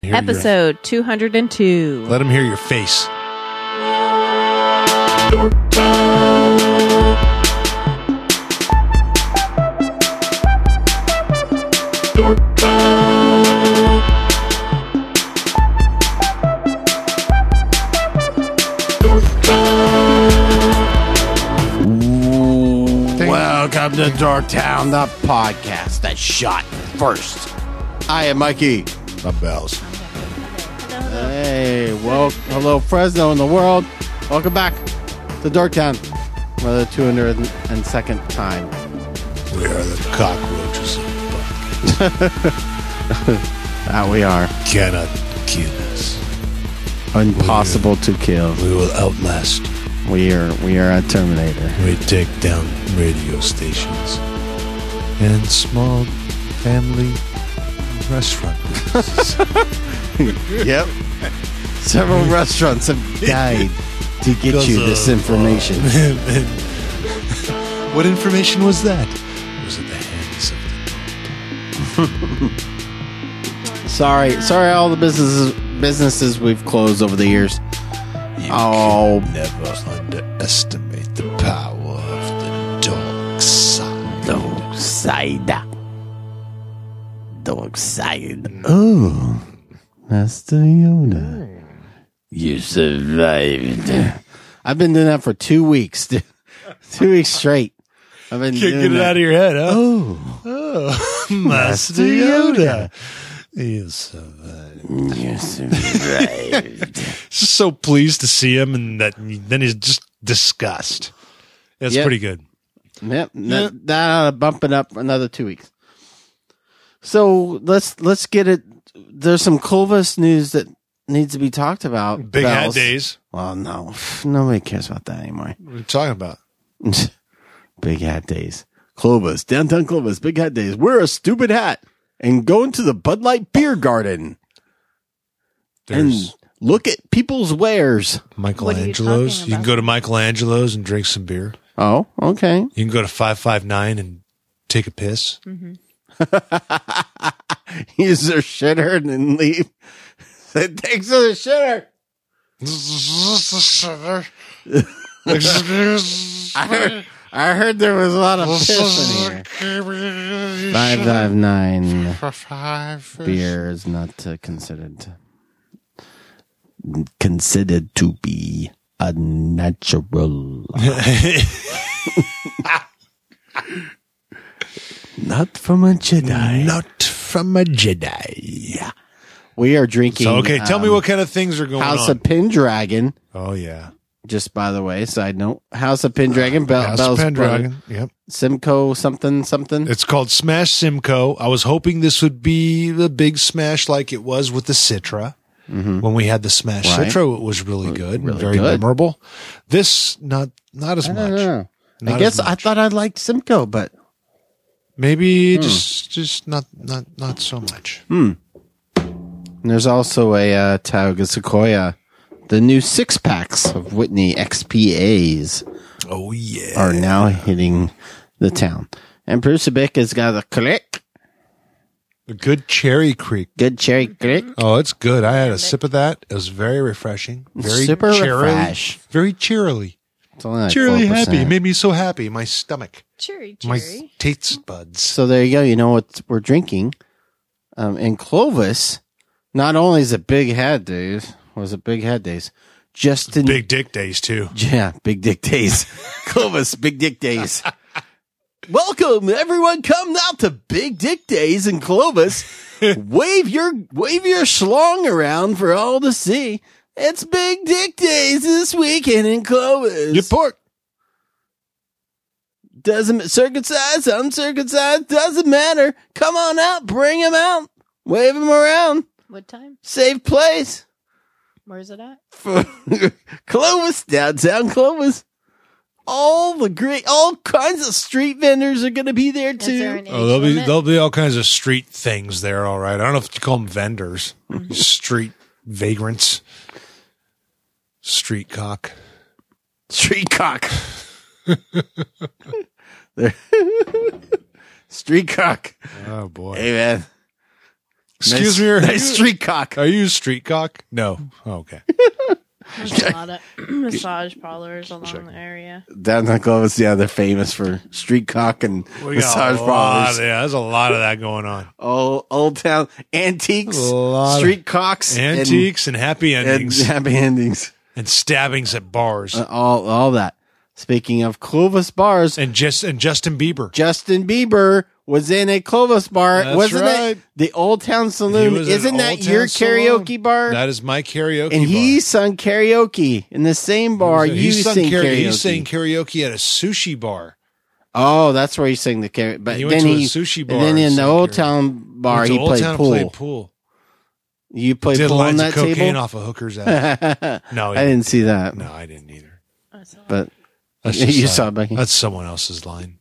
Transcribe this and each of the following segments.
Episode 202. Let them hear your face. Welcome to Dorktown, the podcast that shot first. I am Mikey. My bells. Hey, well, hello Fresno and the world. Welcome back to Dorktown for the 202nd time. We are the cockroaches of That we are. cannot kill us. Impossible to kill. We will outlast. We are a Terminator. We take down radio stations and small family restaurant businesses. Yep. Several restaurants have died to get Because you this of, information. What information was that? It was in the hands of the Sorry, all the businesses we've closed over the years. You Oh. can never underestimate the power of the dark side. Dog side. Oh, Master Yoda. You survived. I've been doing that for 2 weeks. 2 weeks straight. I've been Can't doing get it that. out of your head, huh? Oh, Master Yoda. You survived. you survived. Just so pleased to see him, and then he's just disgust. It's Yep. pretty good. Yep, that ought to bump it up another 2 weeks. So let's get it. There's some Clovis news that needs to be talked about. Big hat Bells. days. Well, no, nobody cares about that anymore. What are you talking about? Big hat days. Clovis, downtown Clovis, big hat days. Wear a stupid hat and go into the Bud Light beer garden and There's look at people's wares. Michelangelo's. talking You can about? go to Michelangelo's and drink some beer. Oh, okay. You can go to 559 and take a piss. Use their shitter and then leave. Thanks for the shitter. I heard there was a lot of piss in here. 559 beer is not considered to be unnatural. Not from a Jedi. Not from a Jedi. We are drinking. So, okay, tell me what kind of things are going House on. of Pendragon. Oh, yeah. Just by the way, side note, House of Pendragon. House of Pendragon. Yep. Simcoe something. It's called Smash Simcoe. I was hoping this would be the big smash like it was with the Citra. When we had the Smash Right. Citra, it was really good, Really very good. memorable. This, not as I much. don't know. Not I guess as I much. thought I liked Simcoe, but Maybe just not so much. there's also a Tauga Sequoia. The new 6-packs of Whitney XPAs Oh, yeah. are now hitting the town. And Bruce Bick has got a click. A good Cherry Creek. Good cherry click. Oh, it's good. I had a sip of that. It was very refreshing. Very Super cheerily. refresh. Very cheerily. It's only like Cheerily 4%. happy. It made me so happy. My stomach. Cherry. My taste buds. So there you go. You know what we're drinking. In Clovis, not only is it Big Hat Days, Justin. Big dick days, too. Yeah, Big Dick Days. Clovis, Big Dick Days. Welcome, everyone. Come out to Big Dick Days in Clovis. wave your schlong around for all to see. It's Big Dick Days this weekend in Clovis. Get pork. Doesn't circumcised, uncircumcised, doesn't matter. Come on out, bring him out, wave him around. What time? Safe place. Where's it at? Clovis, downtown Clovis. All kinds of street vendors are going to be there Is there too. an age Oh, limit? there'll be all kinds of street things there, all right. I don't know if you call them vendors. Street vagrants. Street cock. Street cock. Street cock. Oh, boy. Hey man, Excuse me, are nice you- street cock. Are you street cock? No. Oh, okay. There's a lot of massage parlors along the area. Down in Clovis, yeah, they're famous for street cock and We got massage a lot parlors. of- yeah, there's a lot of that going on. Old town antiques, A lot of street cocks, Antiques and happy and endings happy endings. and stabbings at bars. All that. Speaking of Clovis bars, And Justin Bieber. Justin Bieber was in a Clovis bar, That's wasn't right. it? The Old Town He Saloon. was in Isn't that Old Town your Saloon. karaoke bar? That is my karaoke And bar. he sung karaoke in the same bar you sung sing karaoke. He sang karaoke at a sushi bar. Oh, that's where he sang the karaoke. But He went then to a he sushi bar And then and in the sang Old karaoke. Town bar, Went to he Old played Town and pool. played pool. You played Did pool on lines that of cocaine table? off a hooker's ass. No, I didn't see that. No, I didn't either. But That's you just, saw it, Becky. That's someone else's line.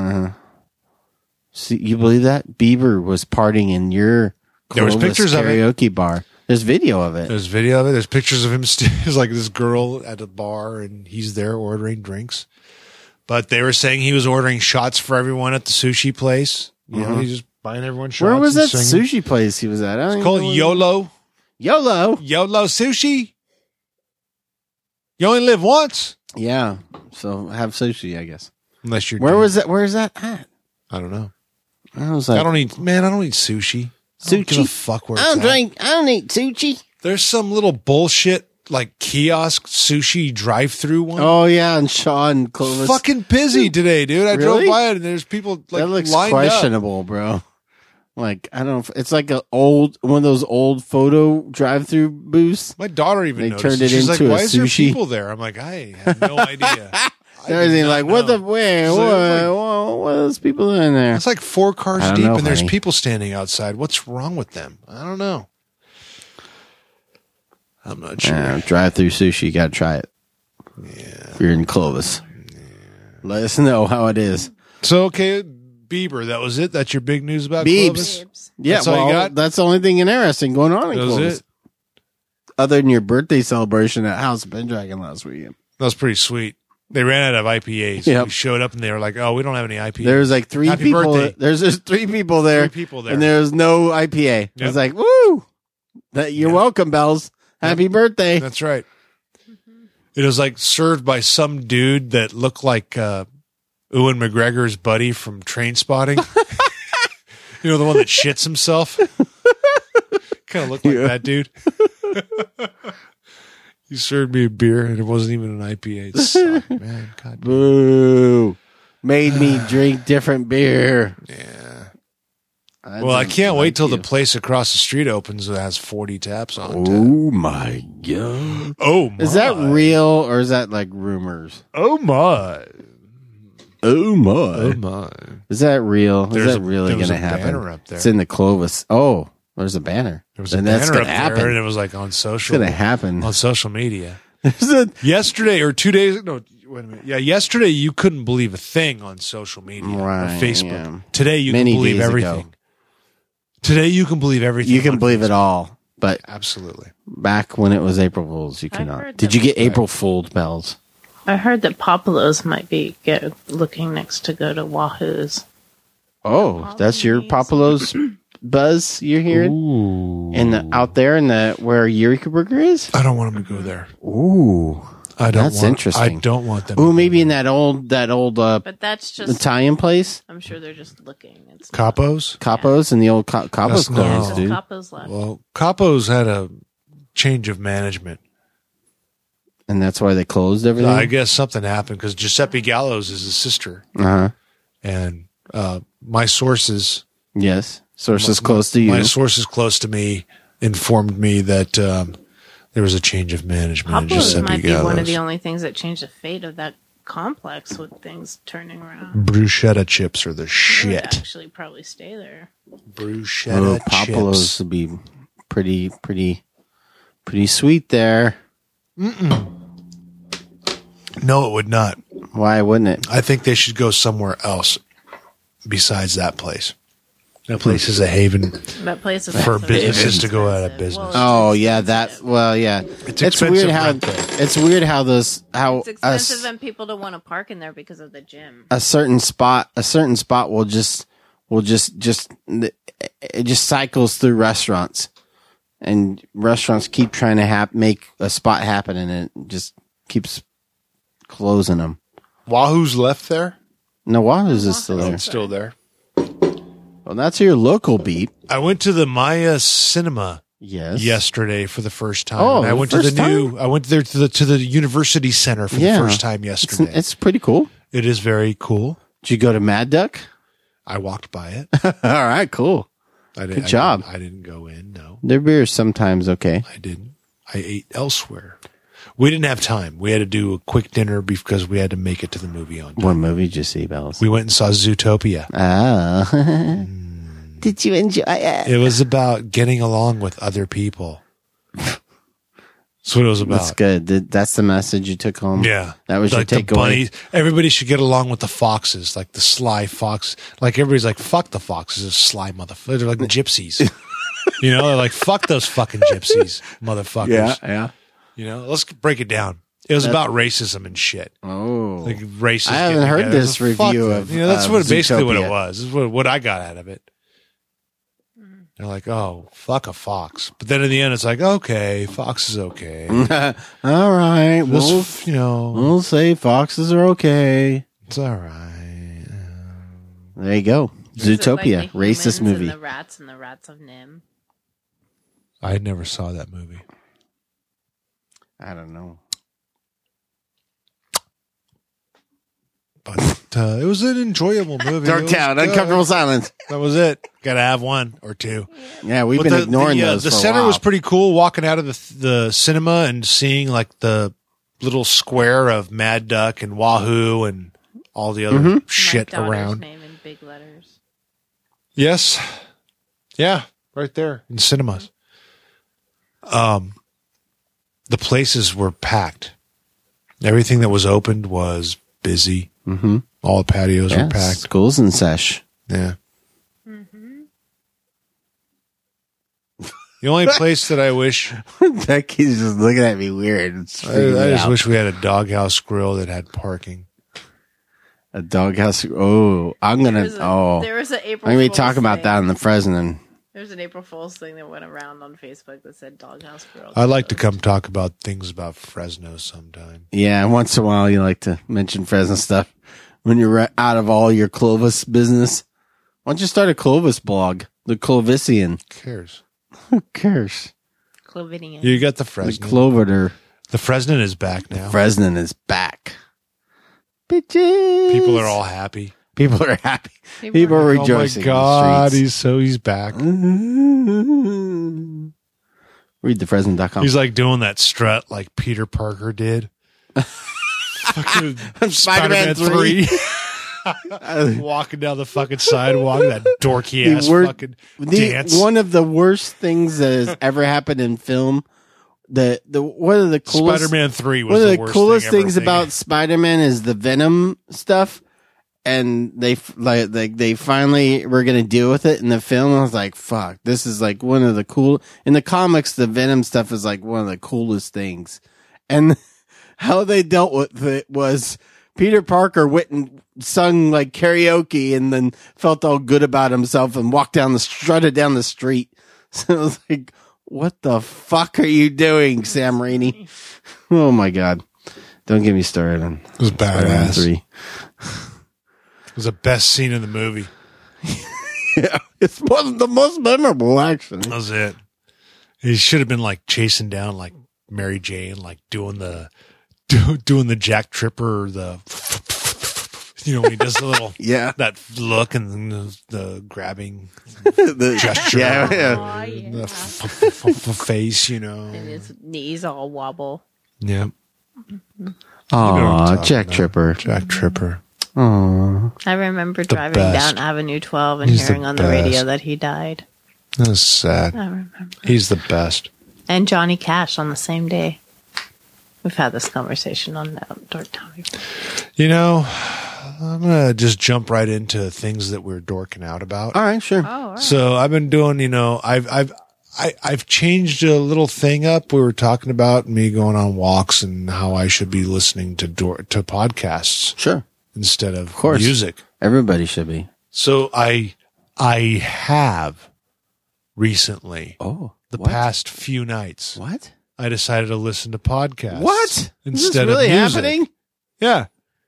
See, you believe that? Bieber was partying in your There was Clovis pictures of it. karaoke bar. There's video of it. There's video of it. There's pictures of him. There's like this girl at a bar, and he's there ordering drinks. But they were saying he was ordering shots for everyone at the sushi place. You know, he's just buying everyone shots. Where was and that singing. sushi place he was at? I don't It's even called know where- YOLO. YOLO. YOLO sushi. You only live once. Yeah. So have sushi, I guess. Unless you're. Where was that? Where's that at? I don't know. I was like, I don't eat sushi. I don't give a Sushi? fuck where I it's don't at. drink. I don't eat sushi. There's some little bullshit like kiosk sushi drive-through one. Oh yeah, and Sean Clovis. Fucking busy today, dude. I drove Really? by it and there's people like that looks lined up. questionable, bro. Like I don't know. It's like one of those old photo drive-through booths. My daughter even They noticed. turned it She's like, into a "Why is there sushi?" people there?" I'm like, "I have no idea." I did Everything not like what know. the where? It's What, like- what are those people doing there? It's like 4 cars I don't deep, know, and there's honey. people standing outside. What's wrong with them? I don't know. I'm not sure. Drive-through sushi. You gotta try it. Yeah. If you're in Clovis, let us know how it is. So okay, Bieber. That was it. That's your big news about Biebs. Clovis? Yeah, That's all you well, got? that's the only thing interesting going on in That was Clovis. it. Other than your birthday celebration at House of Pendragon last weekend. That was pretty sweet. They ran out of IPAs. Yep. We showed up and they were like, "Oh, we don't have any IPAs." There was like three Happy people. birthday. There's just 3 people there. 3 people there. And there was no IPA. I Yep. was like, woo! You're welcome, Bells. Happy birthday. That's right. It was like served by some dude that looked like Ewan McGregor's buddy from Train Spotting. You know, the one that shits himself. Kind of looked like that dude. He served me a beer and it wasn't even an IPA. It sucked, man. God damn. Boo. Made me drink different beer. Yeah. I Well, I didn't can't like wait till you. the place across the street opens that has 40 taps on tap. Oh my god. Oh my. Is that real or is that like rumors? Oh my. Oh my. Oh my. Is that real? There's Is that a- really there was going to a happen? banner up there. It's in the Clovis. Oh, there's a banner. There was a Then banner that's up going to there happen. and it was like on It's social. going to happen. On social media. There's a- Yesterday or 2 days no wait a minute. Yeah, yesterday you couldn't believe a thing on social media Right, or Facebook. yeah. Today you Many can believe days everything. ago. Today you can believe everything. You can on believe it Facebook. all. But Absolutely. back when it was April Fools, you I cannot. heard Did that- you get April Fooled bells? I heard that Papalos might be looking next to go to Wahoo's. Oh, that's your Papalos buzz you're hearing? Ooh. Out there in the where Eureka Burger is? I don't want them to go there. Ooh. I don't That's want, interesting. I don't want them. Ooh, to maybe go in that old But that's just, Italian place? I'm sure they're just looking. It's there. Capos? Capos and the old Capos That's closed, no. dude. Capo's left. Well, Capos had a change of management. And that's why they closed everything? I guess something happened because Giuseppe Gallows is his sister. Uh-huh. And my sources, Yes. Sources close to you. my sources close to me informed me that there was a change of management at Papalos Giuseppe might be Gallows. one of the only things that changed the fate of that complex with things turning around. Bruschetta chips are the They would shit. actually probably stay there. Bruschetta Papalos chips. would be pretty sweet there. No, it would not. Why wouldn't it? I think they should go somewhere else besides that place. That place is a haven. That place is For also businesses to go out of expensive. business. Oh yeah, yeah. It's It's expensive weird how rent there. it's weird how those how It's a, expensive and people don't want to park in there because of the gym. a certain spot will just will it just cycles through restaurants, and restaurants keep trying to make a spot happen, and it just keeps closing them. Wahoo's left there? No, Wahoo's is still there. It's still there. Well, that's your local beat. I went to the Maya Cinema yesterday for the first time. Oh, and I went to I went there to the University Center for the first time yesterday. It's pretty cool. It is very cool. Did you go to Mad Duck? I walked by it. All right, cool. Good job. I didn't go in, no. Their beer is sometimes okay. I didn't. I ate elsewhere. We didn't have time. We had to do a quick dinner because we had to make it to the movie on time. What movie did you see, Bells? We went and saw Zootopia. Oh. Did you enjoy it? It was about getting along with other people. That's what it was about. That's good. That's the message you took home? Yeah. That was like your takeaway? Everybody should get along with the foxes, like the sly fox. Like everybody's like, fuck the foxes, those sly motherfuckers. They're like gypsies. You know, they're like, fuck those fucking gypsies, motherfuckers. Yeah. You know, let's break it down. It was about racism and shit. Oh. Like racist. I haven't heard this review of that's basically what Zootopia. it was. This is what I got out of it. They're like, oh, fuck a fox. But then in the end, it's like, okay, fox is okay. All right. We'll say foxes are okay. It's all right. There you go. Zootopia, like the racist humans movie. And the rats of Nim. I never saw that movie. I don't know. But it was an enjoyable movie. Dorktown, uncomfortable silence. That was it. Got to have one or two. Yeah, we've been ignoring those. The for a center while. was pretty cool. Walking out of the cinema and seeing like the little square of Mad Duck and Wahoo and all the other shit My daughter's around. name in big letters. Yes, yeah, right there in cinemas. The places were packed. Everything that was opened was busy. Mm-hmm. All the patios were packed. Schools in sesh. Yeah. The only place that I wish Becky's just looking at me weird. I just wish we had a doghouse grill that had parking. A doghouse. Oh, I'm gonna. There was an April. I'm gonna be Fool's talking about thing. that in the Fresno. There's an April Fool's thing that went around on Facebook that said Doghouse Grill. I'd like to come talk about things about Fresno sometime. Yeah, once in a while you like to mention Fresno stuff when you're out of all your Clovis business. Why don't you start a Clovis blog? The Clovisian. Who cares? Who cares? Clovidian. You got the The Fresno. Cloviter. The Fresno is back now. Fresno is back. Bitches. People are all happy. People are happy. People are rejoicing. Oh my God, in the streets. he's back. Read thefresno.com. He's like doing that strut like Peter Parker did. Fucking Spider-Man 3. Walking down the fucking sidewalk, that dorky ass fucking dance. One of the worst things that has ever happened in film. One of the coolest Spider-Man 3 was one of the the worst coolest thing things ever. about Spider-Man is the Venom stuff, and they finally were gonna deal with it in the film. I was like, "Fuck, this is like one of the cool." In the comics, the Venom stuff is like one of the coolest things, and how they dealt with it was Peter Parker went and sung like karaoke, and then felt all good about himself and strutted down the street. So it was like, what the fuck are you doing, Sam Raimi? Oh my God. Don't get me started on It was Spider-Man badass. 3. It was the best scene in the movie. Yeah, it wasn't the most memorable, actually. That was it. He should have been like chasing down like Mary Jane, like doing the Jack Tripper, or the when he does the little that look and the grabbing gesture, Yeah. Oh, yeah. the face, And his knees all wobble. yeah. Aw, Jack Tripper. Jack Tripper. Aw. I remember driving best. down Avenue 12 and He's the hearing on the radio best. that he died. That's sad. I remember. He's the best. And Johnny Cash on the same day. We've had this conversation on Dorktown before. I'm gonna just jump right into things that we're dorking out about. All right, sure. Oh, all right. So I've been doing, I've changed a little thing up. We were talking about me going on walks and how I should be listening to podcasts Sure. instead of course. music. Everybody should be. So I I have recently, Oh, the what? past few nights, What? I decided to listen to podcasts. What? Is this Instead really of music. happening? Yeah.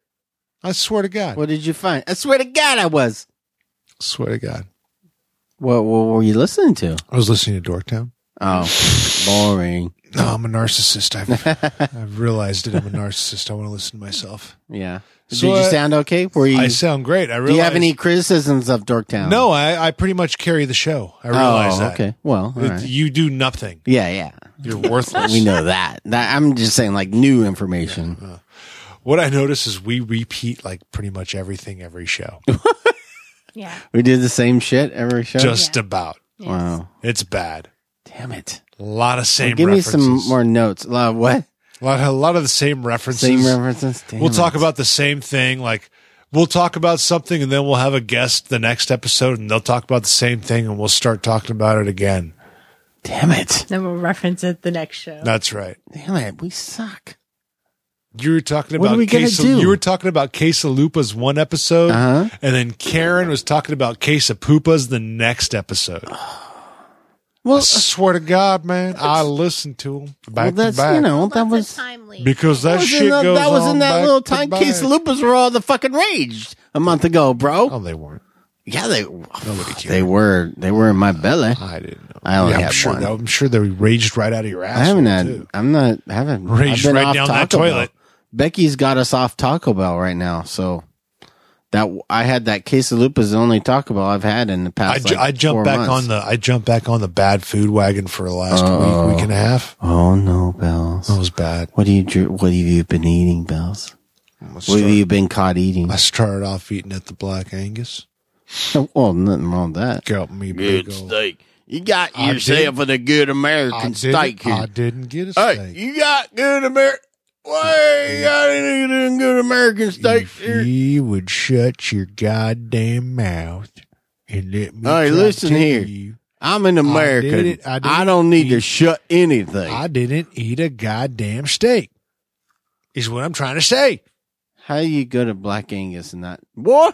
I swear to God. What did you find? I swear to God, I was. Swear to God. What were you listening to? I was listening to Dorktown. Oh, boring. No, I'm a narcissist. I've realized it. I'm a narcissist. I want to listen to myself. Yeah. So, Did you sound okay? Were you? I sound great. I realize. Do you have any criticisms of Dorktown? No, I pretty much carry the show. I realize that. Okay. Well, all right. You do nothing. Yeah. You're worthless. We know that. I'm just saying, like, new information. What I notice is we repeat like pretty much everything every show. Yeah. We did the same shit every show. Just Yeah. about. Yes. Wow. It's bad. Damn it. A lot of same Give references. me some more notes. A lot of what? A lot of the same references. Same references. Damn We'll it. talk about the same thing. Like we'll talk about something and then we'll have a guest the next episode and they'll talk about the same thing and we'll start talking about it again. Damn it. Then we'll reference it the next show. That's right. Damn it. We suck. You were talking What about are we gonna do? You were talking about Quesalupa's one episode, Uh-huh. and then Karen was talking about Quesapupas the next episode. Well, I swear to God, man, I listened to them back that's, to back you know, Well, that that's was. timely. because that was shit in the- goes that was on in that back little to time back. Case Lupus were all the fucking raged a month ago, bro. Oh, they weren't. Yeah, they cared. they were in my belly. I didn't know. I only I'm had sure one. I'm sure they raged right out of your ass. I haven't had. Too. I'm not. I haven't. Raged I've been right off down that Taco Bell. toilet. Becky's got us off Taco Bell right now, so that I had that case of lupus, the only Taco Bell I've had in the past. I jumped back on the bad food wagon for the last week and a half. Oh no, Bells! That was bad. What have you been eating, Bells? What have you been caught eating? I started off eating at the Black Angus. Oh, nothing wrong with that. Got me big old. steak. You got I yourself a good American steak I here. didn't get a Hey, steak. you got good American. Why you got any good American steaks If here? you would shut your goddamn mouth and let me Hey, try to listen tell here. you, I'm an American. did it. I did I it. don't need to shut anything. I didn't eat a goddamn steak. Is what I'm trying to say. How you go to Black Angus and not boy?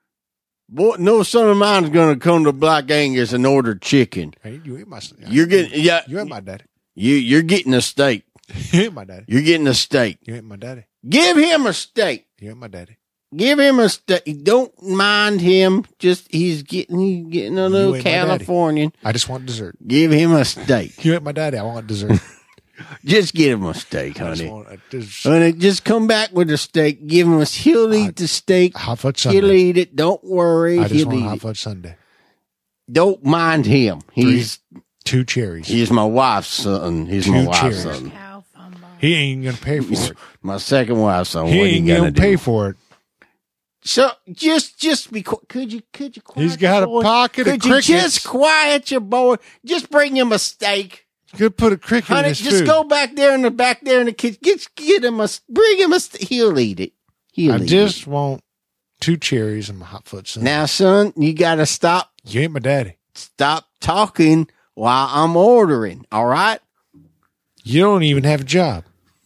No son of mine is going to come to Black Angus and order chicken. Hey, you ain't my. You're getting You ain't my daddy. You're getting a steak. You ain't my daddy. You're getting a steak. You ain't my daddy. Give him a steak. You ain't my daddy. Give him a steak. Don't mind him. Just he's getting a little ain't my daddy. Californian. I just want dessert. Give him a steak. You ain't my daddy. I want dessert. Just give him a steak, I just honey. want a dessert. Honey, just come back with a steak. Give him he'll eat the steak. Hot fudge He'll sundae. eat it. Don't worry. I just He'll want eat hot it. fudge sundae. Don't mind him. He's 2 cherries. my wife's son. He's my Two wife's cheers. son. Cow fumble. He ain't gonna pay for it. My second wife's son. He what ain't you gonna gonna pay do? for it. So just be quiet. Could you quiet He's got your a boy? pocket of Could you crickets. just quiet your boy? Just bring him a steak. Could put a cricket in Honey, his just food. go back there in the kitchen. Get him bring him he'll eat it. He'll I eat just want 2 cherries and my hot fudge it. sundae. Now, son, you gotta stop You ain't my daddy. talking while I'm ordering. All right? You don't even have a job.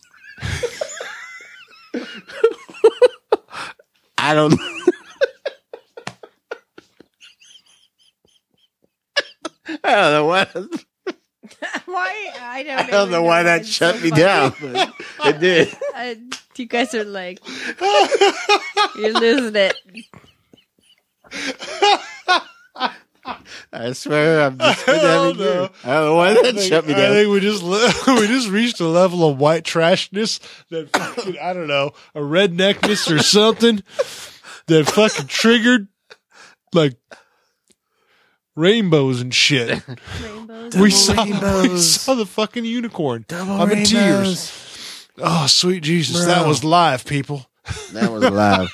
I don't. I don't know what. Why? I I don't know why that shut me down. But it did. You guys are like, you're losing it. I swear, I'm just been having good. I don't know why that shut me I down. think we just reached a level of white trashness that fucking, I don't know, a redneckness or something that fucking triggered like rainbows and shit. Rainbows. We saw rainbows. the fucking unicorn. Double I'm in rainbows. tears. Oh, sweet Jesus. Bro. That was live, people. That was loud.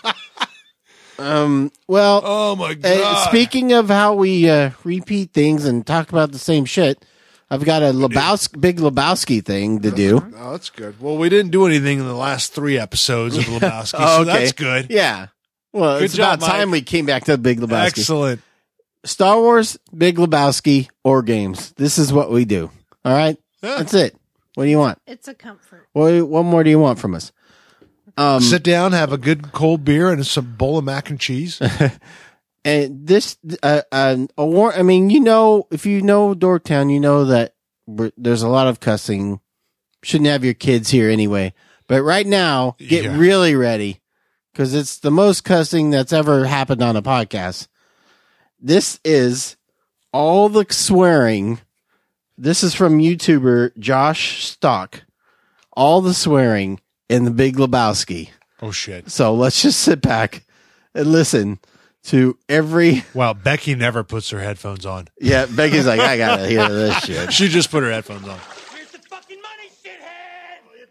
Well, Oh my God. speaking of how we repeat things and talk about the same shit, I've got a big Lebowski thing to do. Oh, that's good. Well, we didn't do anything in the last 3 episodes of Lebowski, so that's good. Yeah. Well, Good it's job, about time Mike. we came back to Big Lebowski. Excellent. Star Wars, Big Lebowski, or games. This is what we do. All right? Yeah. That's it. What do you want? It's a comfort. What more do you want from us? Sit down, have a good cold beer and some bowl of mac and cheese. And this, I mean, you know, if you know Dorktown, you know that there's a lot of cussing. Shouldn't have your kids here anyway. But right now, get really ready because it's the most cussing that's ever happened on a podcast. This is all the swearing. This is from YouTuber Josh Stock. All the swearing in The Big Lebowski. Oh, shit. So let's just sit back and listen to every... Wow, Becky never puts her headphones on. Yeah, Becky's like, I gotta hear this shit. She just put her headphones on. Where's the fucking money, shithead?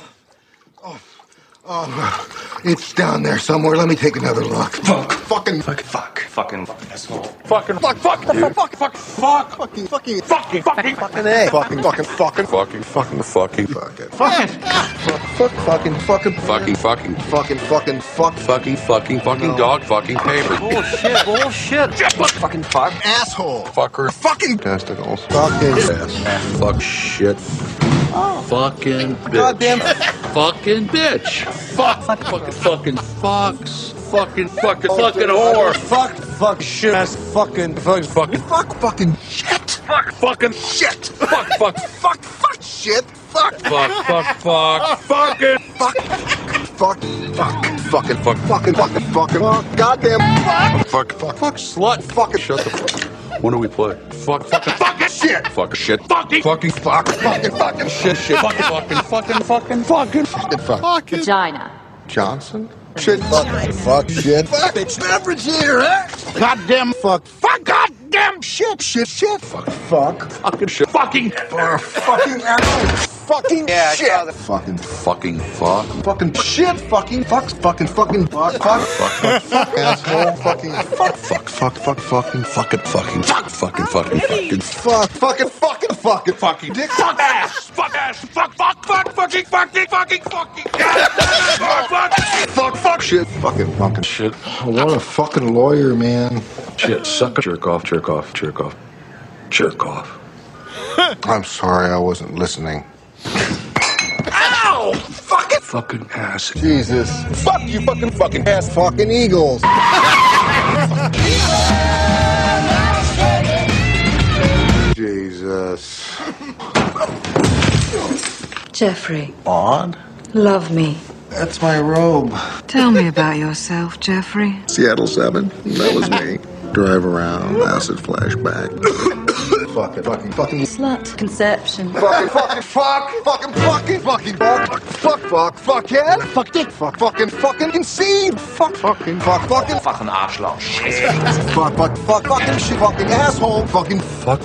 It's down there somewhere. Let me take another look. Fucking Asshole. fucking fuck fucking A. Fucking dog, fucking paper. Bullshit. fucking fuck asshole. Fucker. Fucking testicles. Fucking ass. Fuck shit. Fucking bitch. Goddamn. Fucking bitch. Fucking fox. Fucking whore. Fuck shit. Ass fucking shit. Fuck shit. Fucking shit. Fuck shit. Fucking goddamn fuck Slut. fucking Shut the fuck. When do we play? fucking shit. Fuck shit. Fucking fuck Vagina. Johnson. Shit. Fuck shit. It's average here, eh? Goddamn fuck. Goddamn shit. Fucking shit. Fucking asshole. Fucking shit. Fucking Fuck. fucking shit. Fucking fuck. Fucking asshole. Fucking dick. Fuck ass. Fuck shit. Fucking shit. I want a fucking lawyer, man. Shit. Suck. Jerk off. I'm sorry, I wasn't listening. Ow! Fucking ass. Jesus. Fuck you, fucking ass, fucking Eagles. Jesus. Jeffrey, Odd? love me. That's my robe. Tell me about yourself, Jeffrey. Seattle 7. That was me. Drive around, acid flashback. Fucking Slut. Conception. fuck, fuckhead, fuck dick, fucking seed, fucking Arschloch. fucking shit, fucking asshole, fucking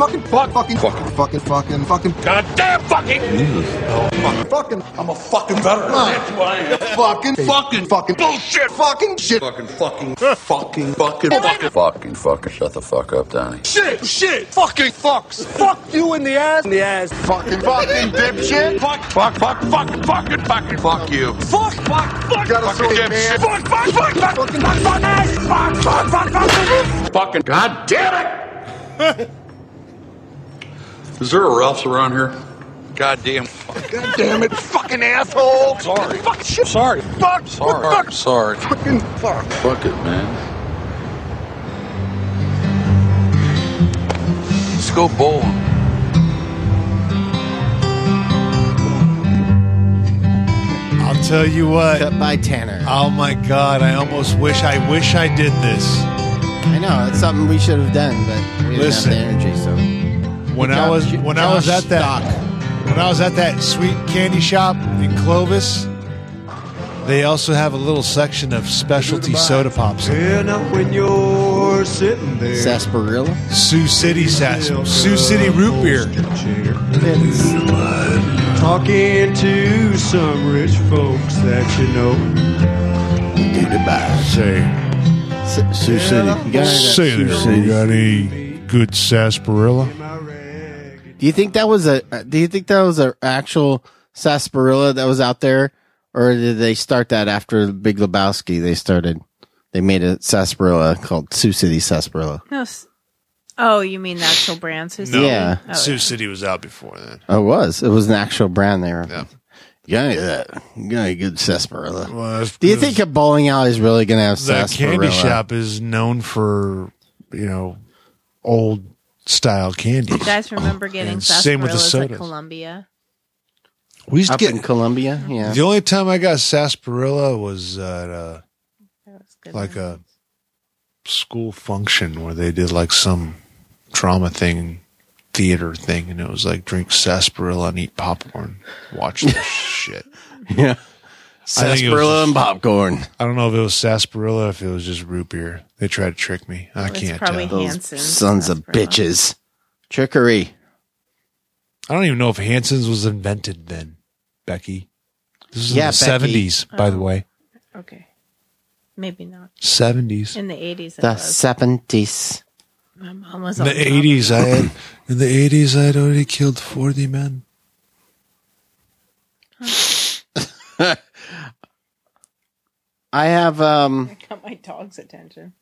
Goddamn fucking. fucking, I'm a fucking veteran. That's who I am. fucking Bullshit. fucking shit, Fucking shut the fuck up, Donnie. Shit. Fucking fucks. Fuck you in the ass. fucking dipshit, Fuck you. Fuck. gotta throw your man, Fucking God damn it! Is there a Ralph's around here? Goddamn. God damn it, fucking asshole, Sorry. fuck shit, Sorry. fuck, Sorry. fucking fuck. Fuck it, man. Let's go bowling. I'll tell you what. Cut by Tanner. Oh my God! I almost wish I did this. I know it's something we should have done, but we didn't have the energy. So When I was at that sweet candy shop in Clovis, they also have a little section of specialty soda pops. When you're sitting there, sarsaparilla. Sioux City root beer. talking to some rich folks that you know. Sioux City. You got Say Sioux there, City. you got any good sarsaparilla? Do you think that was an actual sarsaparilla that was out there, or did they start that after the Big Lebowski? They made a sarsaparilla called Sioux City sarsaparilla. No. Oh, you mean the actual brand? Sioux No, City? Yeah. Oh, Sioux City was out before that. Oh, it was an actual brand there. Yeah. You got a good sarsaparilla. Well, that's Do you because think a bowling alley is really going to have that sarsaparilla? candy shop is known for, old style candies? You guys remember getting And same with the sarsaparillas at sodas. Columbia? We used to Up get in Columbia? Yeah. the only time I got sarsaparilla was at That was good. like a school function where they did like some drama thing, theater thing, and it was like drink sarsaparilla and eat popcorn. Watch this shit. Yeah. I think it was Sarsaparilla just- and popcorn. I don't know if it was sarsaparilla, if it was just root beer. They tried to trick me. I It's can't probably tell. Hanson's Sons of sarsaparilla. bitches. Trickery. I don't even know if Hanson's was invented then, Becky. This is Yeah, in the Becky. 70s, by the way. Okay. Maybe not. 70s. In the 80s, it The was. 70s. My mom was In on the top. 80s, I had already killed 40 men. I have, I got my dog's attention.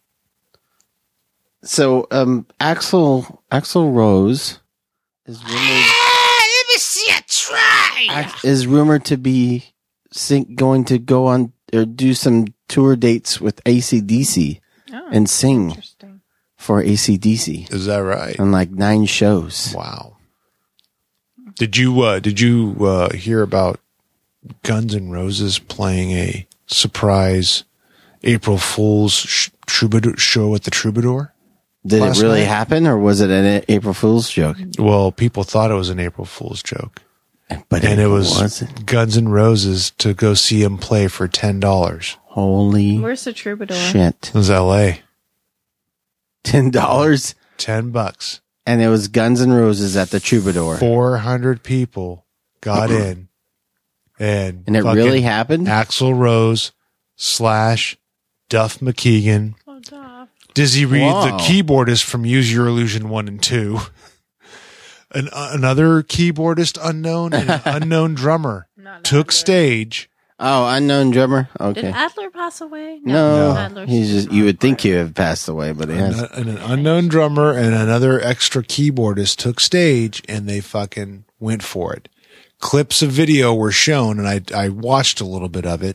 so, Axl Rose is rumored. Let me see it try. Is rumored to be going to go on or do some tour dates with AC/DC Oh, and sing interesting. for AC/DC Is that right? on like 9 shows. Wow. Did you hear about Guns N' Roses playing a surprise April Fool's troubadour show at the Troubadour? Did it last really night? happen, or was it an April Fool's joke? Well, people thought it was an April Fool's joke. But And it was wasn't. Guns N' Roses to go see him play for $10. Holy Where's the troubadour? shit! It was LA. $10, $10. and it was Guns N' Roses at the Troubadour, 400 people got in. And and it fucking really happened. Axl Rose / Duff McKagan, Oh, Duff. Dizzy Reed, the Wow. keyboardist from Use Your Illusion 1 and 2, another keyboardist unknown, and an unknown drummer Not took Adler. stage. Oh, unknown drummer. Did Okay, Adler pass away? no, Adler's he's just. still You on would think fire. he would have passed away, but he has. And an unknown drummer and another extra keyboardist took stage, and they fucking went for it. Clips of video were shown, and I watched a little bit of it.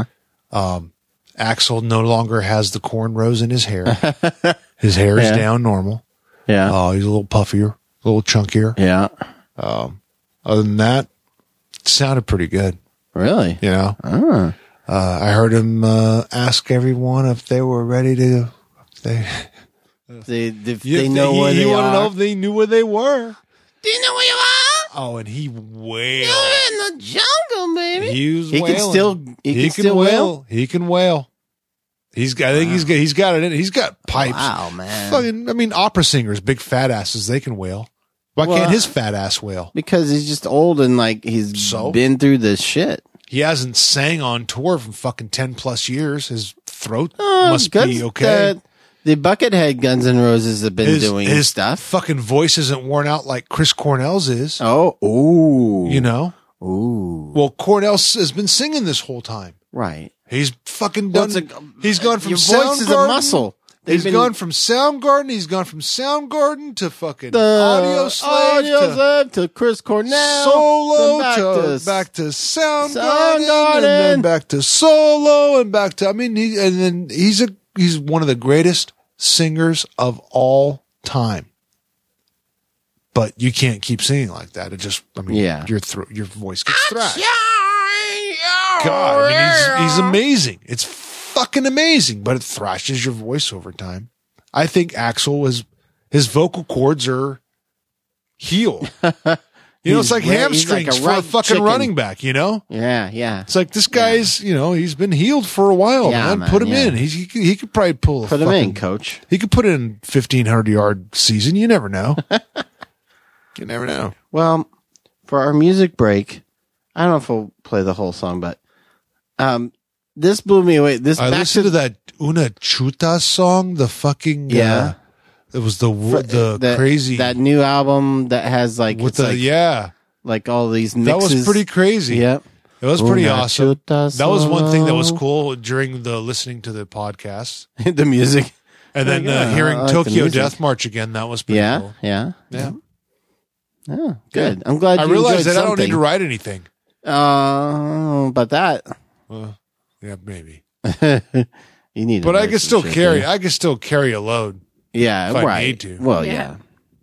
Axl no longer has the cornrows in his hair. His hair is Yeah. down normal. Yeah, He's a little puffier, a little chunkier. yeah. Other than that, it sounded pretty good. Really? You know, Oh. I heard him ask everyone if they were ready to. They They know where they you want to know are. if they knew where they were. Do you know where you are? Oh, and he wailed. In the jungle, baby. He was He can wailing. still. He can still wail. He can wail. I think he's got it in. He's got pipes. Wow, man. Fucking, I mean, opera singers, big fat asses, they can wail. Why Well, can't his fat ass wail? Because he's just old and like he's So? been through this shit. He hasn't sang on tour for fucking 10 plus years. His throat Oh, must be okay. The Buckethead Guns N' Roses have been doing his stuff. fucking voice isn't worn out like Chris Cornell's is. Oh, ooh, You know? ooh, Well, Cornell has been singing this whole time. right. He's fucking done. Well, He's gone from your voice is a Soundgarden- muscle. They've He's been- gone from Soundgarden. He's gone from Soundgarden to fucking The Audio Slave to Chris Cornell, Solo then back to Soundgarden, Soundgarden. and then back to Solo and back to. I mean, he's one of the greatest singers of all time. But you can't keep singing like that. It just, I mean, Yeah. your voice gets thrashed. God, I mean, he's amazing. It's fucking amazing, but it thrashes your voice over time. I think Axl his vocal cords are healed. You know, it's like He's hamstrings like a for a right fucking chicken. running back, you know? Yeah, yeah. It's like this guy's, he's been healed for a while, Yeah, man. man, Put him yeah. in. He could probably pull a Put him fucking, in, coach. He could put in 1,500 yard season. You never know. You never know. Well, for our music break, I don't know if we'll play the whole song, but this blew me away. This I back listened to that Una Chuta song, the fucking, Yeah. it was the crazy, that new album that has like with it's the, like, yeah, like all these that mixes. was pretty crazy. Yep. It was pretty Una awesome. Chuta That was one thing that was song. cool during the listening to the podcast. The music. And then Yeah, hearing I like the Tokyo music. Death March again, that was pretty Yeah, cool. yeah. Yeah. Oh, good. I'm glad I you realized enjoyed that I don't need something. to write anything. About that. Well, yeah, maybe. You need, but I can still carry. I can still carry a load. Yeah, if I right. need to. Well, yeah.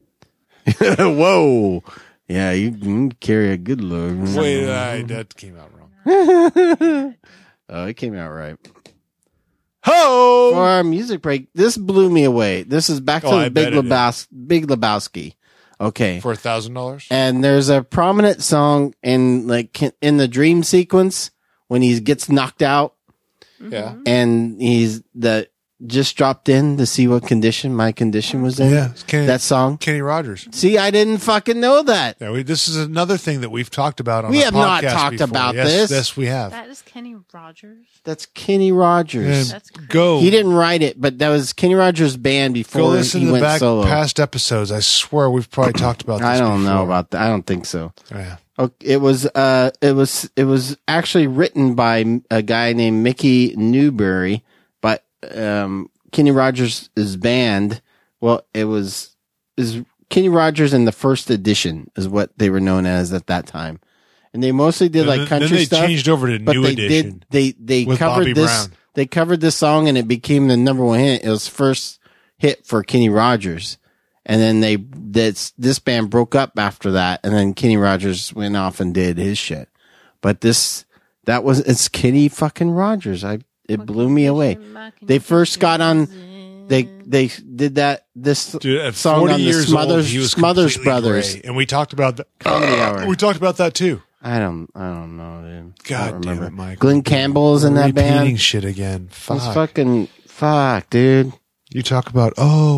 Whoa. Yeah, you can carry a good load. Wait, that came out wrong. Oh, it came out right. Ho! For our music break, this blew me away. This is back to the Big Lebowski. Okay. For $1,000? And there's a prominent song in the dream sequence when he gets knocked out. Yeah. And he's just dropped in to see what condition my condition was in. Yeah. That song. Kenny Rogers. See, I didn't fucking know that. Yeah, this is another thing that we've talked about on We the have not podcast talked before. about Yes, this. Yes, we have. That is Kenny Rogers. That's Kenny Rogers. And go. He didn't write it, but that was Kenny Rogers' band Go before listen he to the went solo. past episodes. I swear we've probably talked about this I don't know before. about that. I don't think so. Yeah. Okay, it was actually written by a guy named Mickey Newbury, but Kenny Rogers' band. Well, is Kenny Rogers in the first edition is what they were known as at that time, and they mostly did like country then they stuff. changed over to but New they Edition. They with covered Bobby this. Brown. They covered this song and it became the number one hit. It was first hit for Kenny Rogers, and then this band broke up after that, and then Kenny Rogers went off and did his shit. But it's Kenny fucking Rogers. It blew me away. They first got on. They did this Dude, at song 40 on the years old, he was Smothers completely Brothers gray. And we talked about that. Comedy Hour. We talked about that too. I don't know, dude. God damn it, Mike. Glenn Campbell is in that Repeating band. shit again. Fuck, dude. You talk about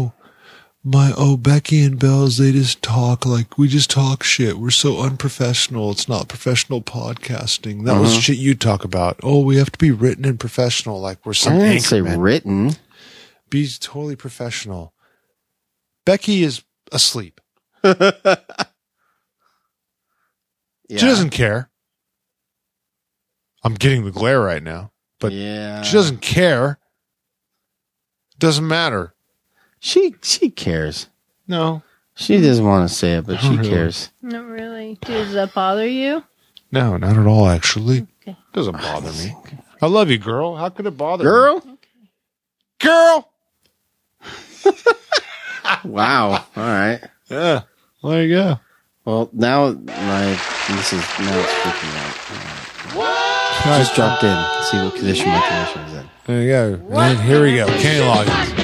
Becky and Bells, they just talk we just talk shit. We're so unprofessional. It's not professional podcasting. That was shit you talk about. Oh, we have to be written and professional, like we're some I didn't say anchorman. written. Be totally professional. Becky is asleep. Yeah. She doesn't care. I'm getting the glare right now, but yeah. she doesn't care. Doesn't matter. She cares. No. She doesn't want to say it, but she Really? cares. Not really. Does that bother you? No, not at all, actually. Okay. Doesn't bother me. I love you, girl. How could it bother Girl? me? Girl! Wow. All right. Yeah. Well, there you go. Well, now it's freaking out. I just dropped in. See what condition my condition is in. There you go. And here we go. Kenny Loggins.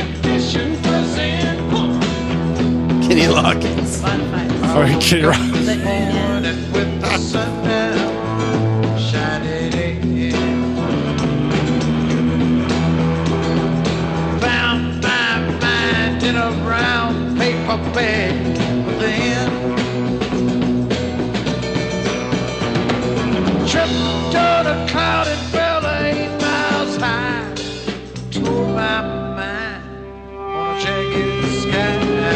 Kenny Loggins. All right, Kenny Loggins. Found my mind in a brown paper bag then. Tripped on a cloud and fell 8 miles high. Tore my mind on a jagged sky.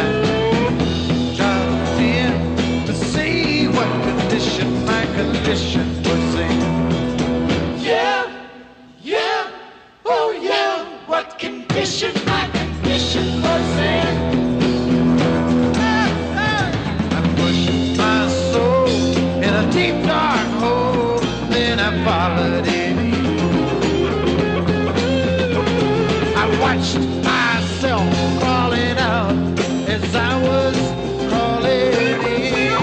Dropped in to see what condition my condition was in. Yeah, yeah, oh yeah, what condition my condition was in. I pushed my soul in a deep dark hole, then I followed it in. I watched myself crawling out as I was crawling in.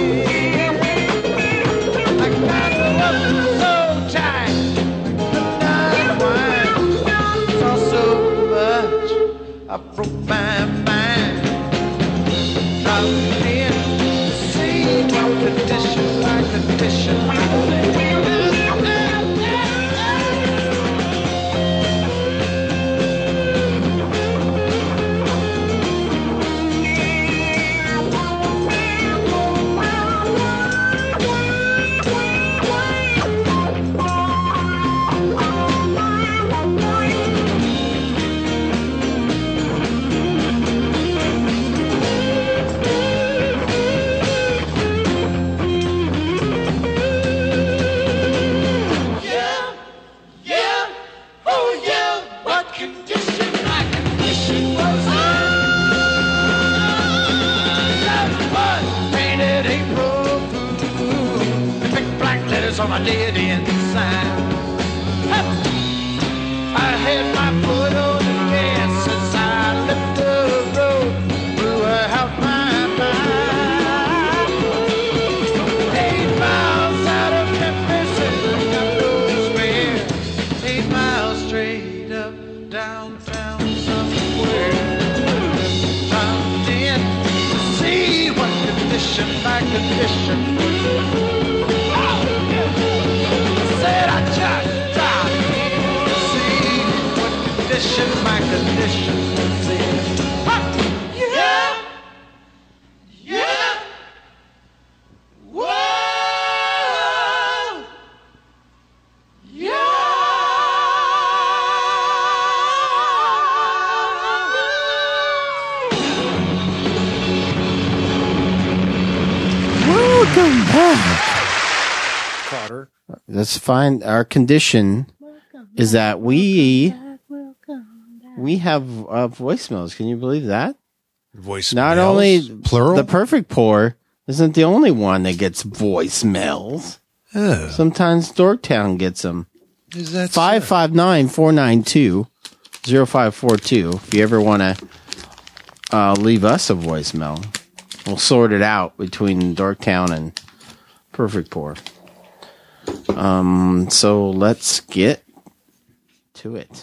I got up so tight, could not wind. Saw so much, I broke my mind. Dropped in to see what condition my condition was in. on a dead end sign. I had my foot on the gas as I left the road, blew out my mind. 8 miles out of Memphis and God knows where, 8 miles straight up downtown somewhere. Dropped in to see what condition my condition was in. Said I just dropped in to see what condition my condition was in. Yeah, yeah, whoa, Welcome back. Cotter. That's fine. Our condition is that we have voicemails. Can you believe that? Voice. Not only plural. the Perfect Pour isn't the only one that gets voicemails. Oh, Sometimes Dorktown gets them. is that 559-492-0542. If you ever want to leave us a voicemail, we'll sort it out between Dorktown and Perfect Pour. So let's get to it.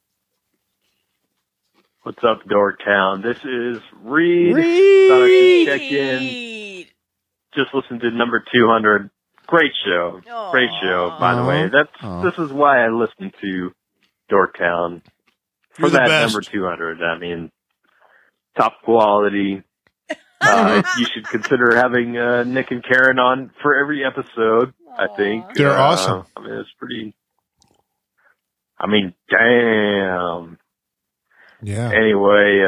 What's up, Dorktown? This is Reed. Reed! Thought I should check in. Just listened to number 200. Great show. Great show, by the way. This is why I listen to Dorktown. For You're the that best. number 200. I mean, top quality. You should consider having Nick and Karen on for every episode, I think. They're awesome. I mean, it's pretty... I mean, damn. Yeah. Anyway,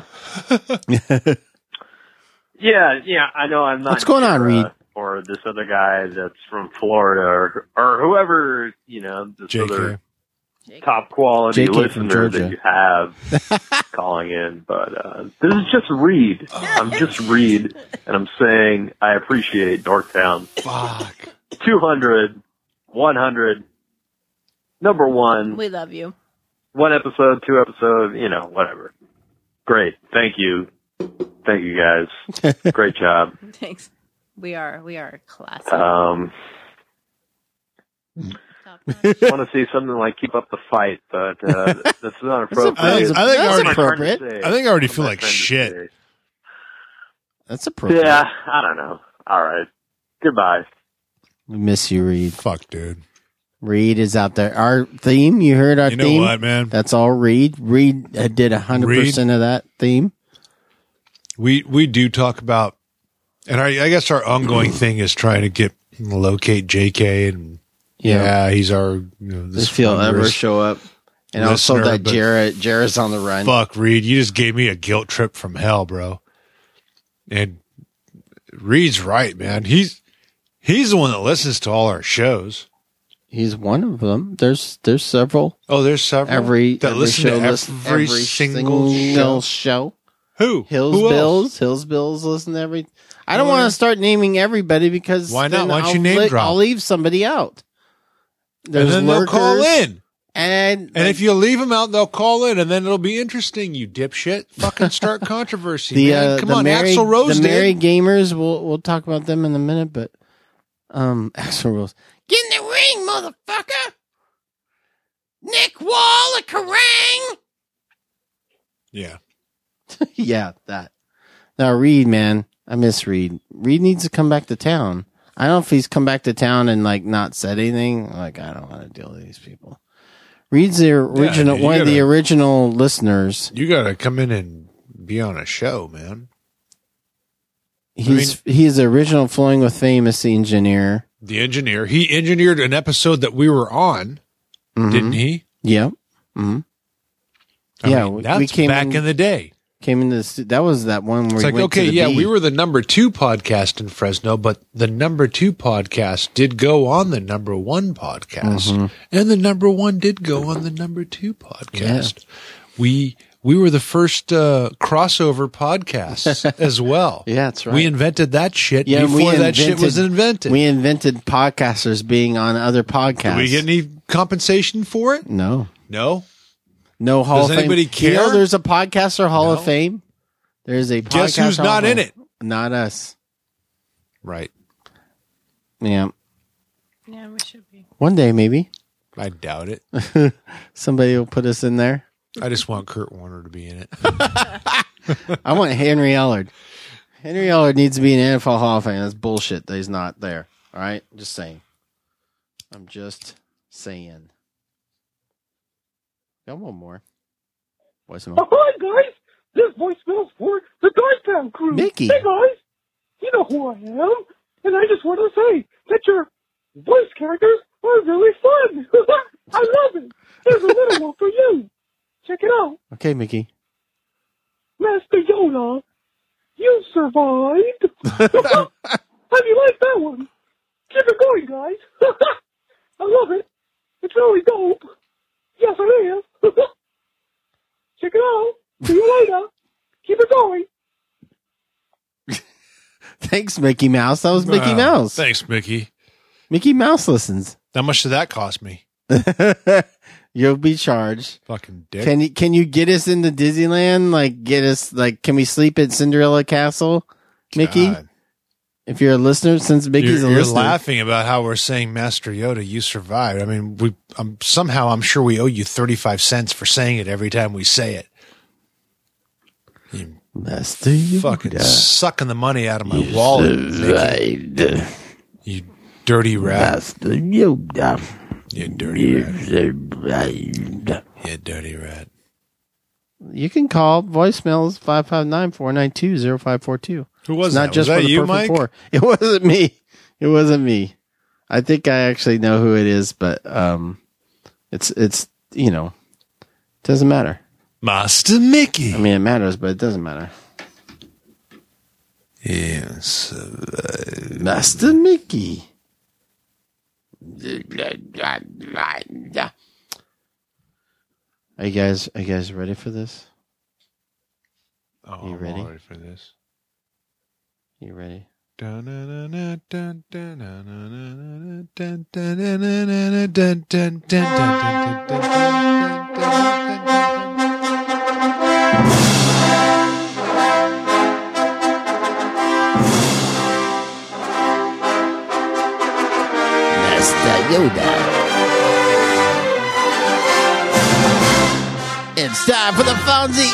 yeah, I know I'm not. What's going on, sure, Reed? Or this other guy that's from Florida, or whoever, this JK. other top quality JK from listener Georgia. that you have calling in. But this is just Reed. I'm just Reed, and I'm saying I appreciate Dorktown. Fuck. 200, 100, number one. We love you. 1 episode, 2 episode, whatever. Great. Thank you. Thank you guys. Great job. Thanks. We are classic. Want to say something like "keep up the fight," but that's not appropriate. I think That's already, appropriate. I think I already feel like shit. That's appropriate. Yeah, I don't know. All right. Goodbye. We miss you, Reed. Fuck, dude. Reed is out there. Our theme, you heard our You know theme? what, man? That's all Reed. Reed did 100% of that theme. We do talk about, and I guess our ongoing thing is trying to locate JK, and he's our If he'll ever show up. And also listener, that but Jarrett's on the run. Fuck, Reed, you just gave me a guilt trip from hell, bro. And Reed's right, man. He's the one that listens to all our shows. He's one of them. There's several. Oh, there's several Every listen show to listen- every single show. Who? Hills Who else? Bills listen to every. I don't want to start naming everybody because Why not? then Why don't I'll you name drop? I'll leave somebody out. And then they'll call in. And if you leave them out, they'll call in, and then it'll be interesting. You dipshit! Fucking start controversy, man. Come on, Axl Rose the did. Merry Gamers. We'll talk about them in a minute, but Axl Rose, get in the ring, motherfucker! Nick Wall, a Kerrang! Yeah. Yeah, that. Now, Reed, man, I miss Reed. Reed needs to come back to town. I don't know if he's come back to town and not said anything. I don't want to deal with these people. Reed's the original, dude, one of the original listeners. You got to come in and be on a show, man. He's the original Flowing with Fame as the engineer. The engineer. He engineered an episode that we were on, didn't he? Yep. Mm-hmm. That's we came back in the day. Came into this. That was that one where It's like, okay, we were the number 2 podcast in Fresno, but the number 2 podcast did go on the number 1 podcast, and the number 1 did go on the number 2 podcast. Yeah. we were the first crossover podcast as well. Yeah, that's right. We invented that shit Yeah, before that shit was invented. We invented podcasters being on other podcasts. Did we get any compensation for it? No. No? No Hall Does of Fame. anybody care? You know, there's a podcaster Hall of No. Fame. There's a podcast Guess who's Hall not of in Fame. it? Not us. Right. Yeah. Yeah, we should be. One day, maybe. I doubt it. Somebody will put us in there. I just want Kurt Warner to be in it. I want Henry Ellard. Henry Ellard needs to be in NFL Hall of Fame. That's bullshit that he's not there. All right? Just saying. I'm just saying. Got one more. Voicemail. Hi, guys. This voicemail's for the Darktown crew. Mickey. Hey, guys. You know who I am. And I just want to say that your voice characters are really fun. I love it. Here's a little one for you. Check it out. Okay, Mickey. Master Yoda, you survived. How do you like that one? Keep it going, guys. I love it. It's really dope. Yes, it is. Check it out. See you later. Keep it going. Thanks, Mickey Mouse. That was Mickey Mouse. Thanks, Mickey. Mickey Mouse listens. How much did that cost me? You'll be charged. Fucking dick. Can you get us into Disneyland? Can we sleep at Cinderella Castle, Mickey? God. If you're a listener, since Mickey's You're a listener. laughing about how we're saying Master Yoda, you survived. I mean, I'm sure we owe you 35 cents for saying it every time we say it. You Master Yoda. fucking sucking the money out of my wallet, Mickey. You dirty rat. Master Yoda. You dirty rat. You dirty rat. You can call voicemails 559-492-0542. Who was It's that? not just was for that the you, perfect Mike? four. It wasn't me. It wasn't me. I think I actually know who it is, but it's doesn't matter. Master Mickey. I mean, it matters, but it doesn't matter. Yes. Master Mickey. Are you guys ready for this? Oh, You I'm ready? all ready for this. You ready? Master Yoda. It's time for the Fonzie.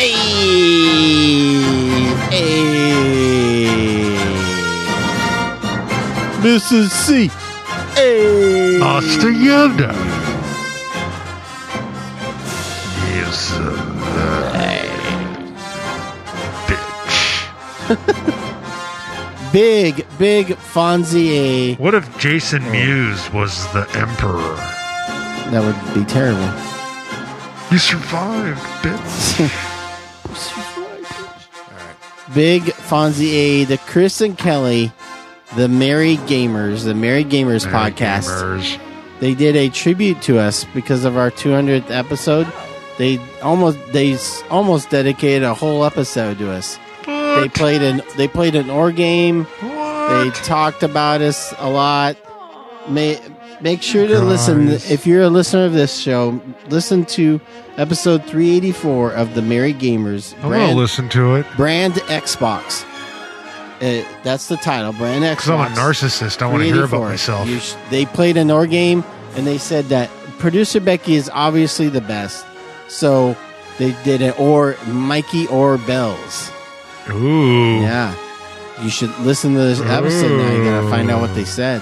Mrs. C. Master Yoda. Yes, Big Fonzie. What if Jason Mewes was the Emperor? That would be terrible. You survived, bitch. Big Fonzie, the Chris and Kelly, the Merry Gamers podcast. They did a tribute to us because of our 200th episode. They almost dedicated a whole episode to us. They played an OR game. They talked about us a lot. Make sure to listen. If you're a listener of this show, listen to episode 384 of the Merry Gamers. I'm going to listen to it. Brand Xbox. That's the title, Brand Xbox. Because I'm a narcissist. I want to hear about myself. They played an OR game, and they said that producer Becky is obviously the best. So they did an OR Mikey or Bells. Ooh. Yeah. You should listen to this episode now. You got to find out what they said.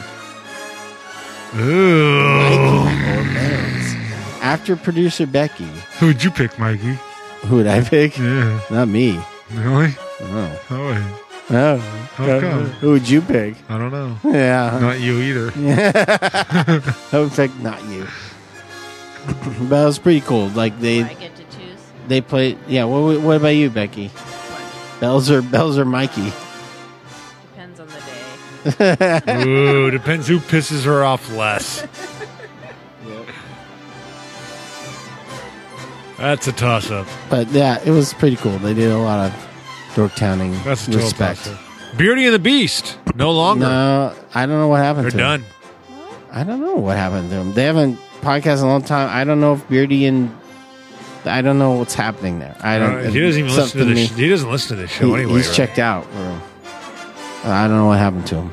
Ooh. Mikey or Bells. After producer Becky. Who'd you pick, Mikey? Who would I pick? Yeah. Not me. Really? Oh. Oh. Oh. How come? Who would you pick? I don't know. Yeah. Not you either. I would pick not you. But it was pretty cool. Like I get to choose. they played. Yeah. What about you, Becky? Bells or Mikey? Depends on the day. Ooh, depends who pisses her off less. That's a toss-up. But yeah, it was pretty cool. They did a lot of Dorktowning. That's a total respect. toss-up. Beauty and the Beast, no longer. No, I don't know what happened They're to done. them. I don't know what happened to them. They haven't podcasted in a long time. I don't know if Beardy and... I don't know what's happening there. I don't. He doesn't even listen to this. He doesn't listen to this show anyway. He's right? checked out. I don't know what happened to him.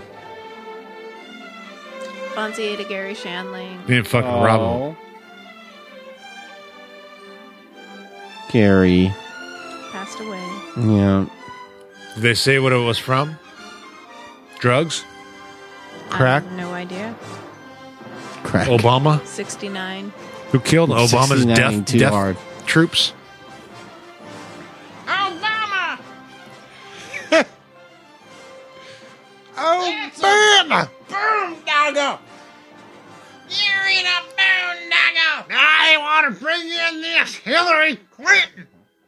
Fonzie ate a Gary Shandling. He didn't fucking rob him. Gary. Passed away. Yeah. Did they say what it was from? Drugs? Crack? I have no idea. Crack. Obama? 69. Who killed Obama's 69 too death hard. troops? Obama! Obama! Boondoggle! You're in a boondoggle! I want to bring in this Hillary Clinton!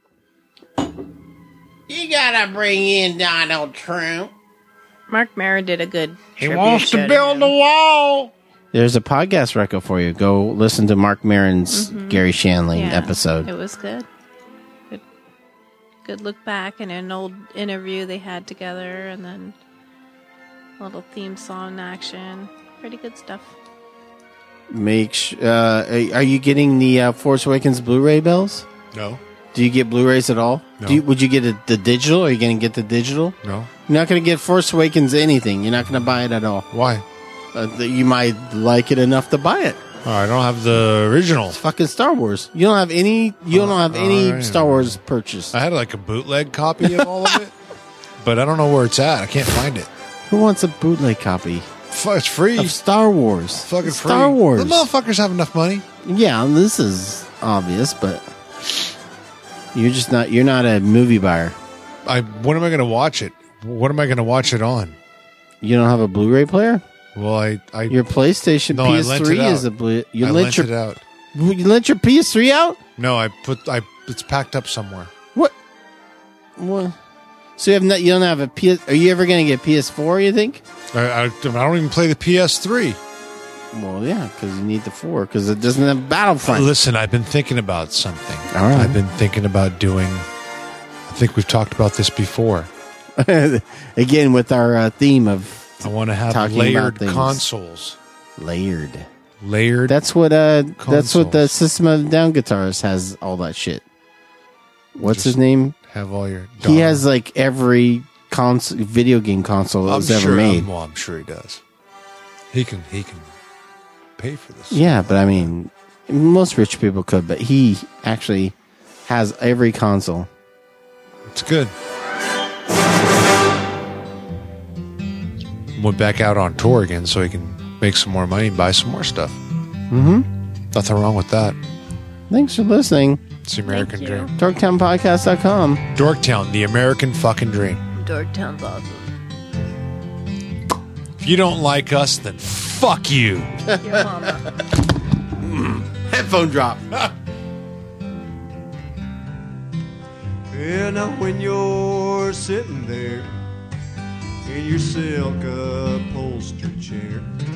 You gotta bring in Donald Trump. Mark Maron did a good He tribute wants show to build him. a wall. There's a podcast record for you. Go listen to Mark Maron's Gary Shandling Yeah, episode. It was good. Good look back and an old interview they had together, and then a little theme song action. Pretty good stuff. Are you getting the Force Awakens Blu-ray bells? No. Do you get Blu-rays at all? No. Would you get the digital? Or are you going to get the digital? No. You're not going to get Force Awakens anything. You're not going to buy it at all. Why? You might like it enough to buy it. Oh, I don't have the original. It's fucking Star Wars. You don't have any. You don't have any right. Star Wars purchase. I had like a bootleg copy of all of it, but I don't know where it's at. I can't find it. Who wants a bootleg copy It's free. of Star Wars? It's fucking free. Star Wars. The motherfuckers have enough money. Yeah, this is obvious, but you're just not. You're not a movie buyer. When am I going to watch it? What am I going to watch it on? You don't have a Blu-ray player. Well, Your PlayStation No, I lent it PS3 is out. a Blu. You I lent lent it out. You lent your PS3 out. No, it's packed up somewhere. What? So you have not. You don't have a PS. Are you ever going to get PS4? You think? I don't even play the PS3. Well, yeah, because you need the 4 because it doesn't have Battlefront. Listen, I've been thinking about something. All right. I've been thinking about doing. I think we've talked about this before. Again, with our theme of I want to have talking layered about things. consoles. Layered. That's what the consoles. System of a Down guitarist has. All that shit. What's his name? Have all your. He has like every video game console that was ever made. I'm sure he does. He can pay for this. Yeah, but I mean, most rich people could, but he actually has every console. It's good. Went back out on tour again so he can make some more money and buy some more stuff. Mm-hmm. Nothing wrong with that. Thanks for listening. It's the American dream. DorktownPodcast.com. Dorktown, the American fucking dream. Dorktown's awesome. If you don't like us, then fuck you. Your mama. Headphone drop. And now when you're sitting there in your silk upholstered chair,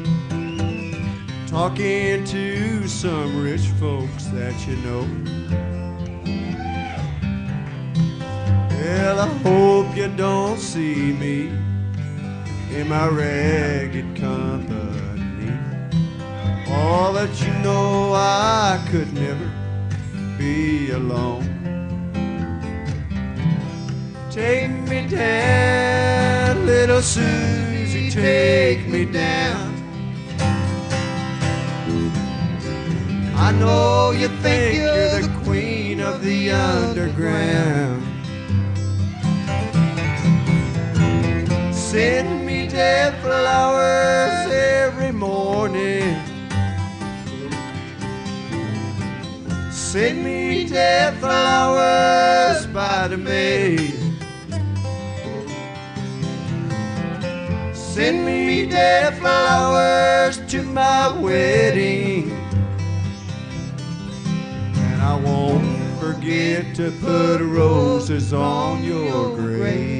talking to some rich folks that you know, well, I hope you don't see me in my ragged company. All that you know, I could never be alone. Take me down, little Susie, take me down. I know you think you're the queen of the underground. Send me dead flowers every morning. Send me dead flowers by the maid. Send me dead flowers to my wedding. And I won't forget to put roses on your grave.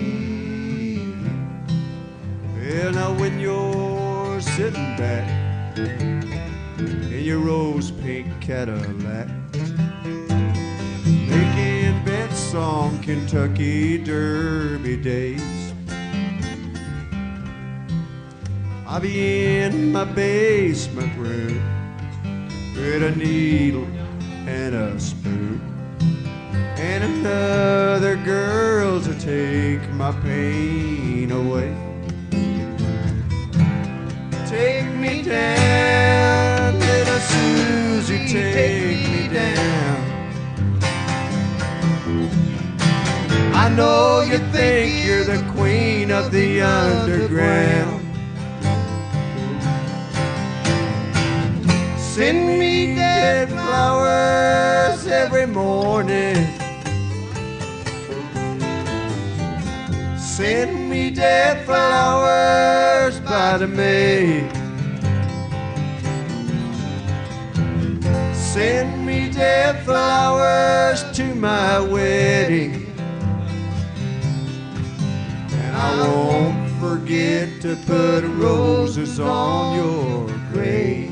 Well, now when you're sitting back in your rose pink Cadillac, song Kentucky Derby days. I'll be in my basement room with a needle and a spoon and another girl to take my pain away. Take me down, little Susie, take me down. I know you think you're the queen of the underground. Send me dead flowers every morning. Send me dead flowers by the May. Send me dead flowers to my wedding. And I won't forget to put roses on your grave.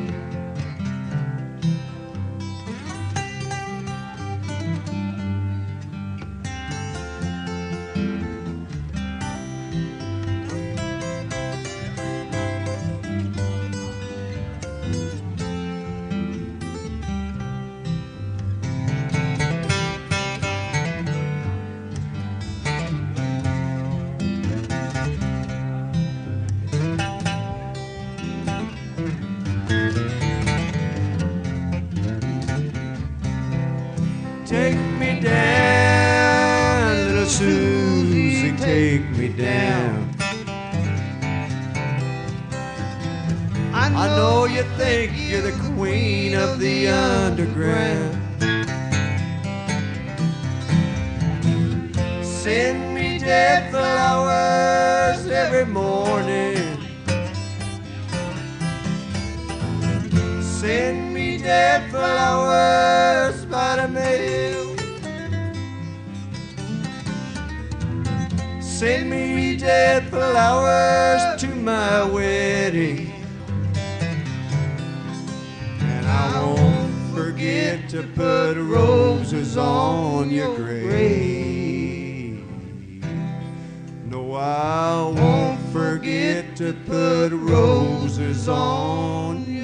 Take me down, little Susie, take me down. I know you think you're the queen of the underground. Send me dead flowers every morning. Send me dead flowers by the mail. Send me dead flowers to my wedding. And I won't forget to put roses on your grave. No, I won't forget to put roses on your